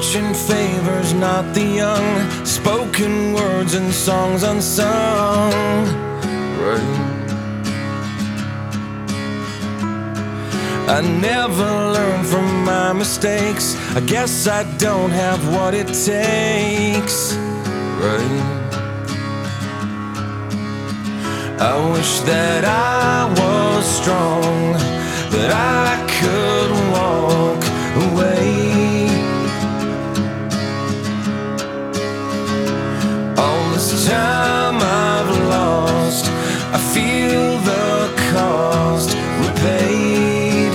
fortune favors not the young, spoken words and songs unsung. Right. I never learn from my mistakes. I guess I don't have what it takes. Right. I wish that I was strong, that I could walk away. All this time I've lost, I feel the cost repaid.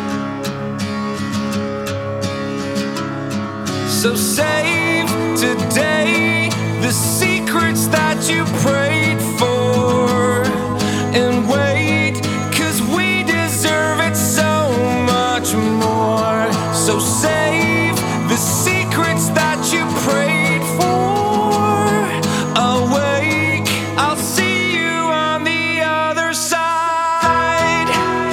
So save today the secrets that you prayed for, and wait, 'cause we deserve it so much more. So save the secrets that you prayed for. Awake, I'll see you on the other side.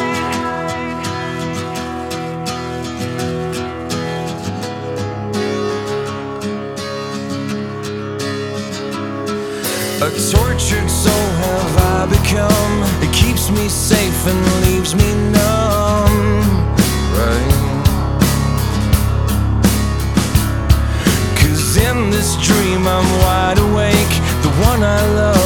A tortured soul have I become. It keeps me safe and leaves me numb. Right. 'Cause in this dream I'm wide awake. The one I love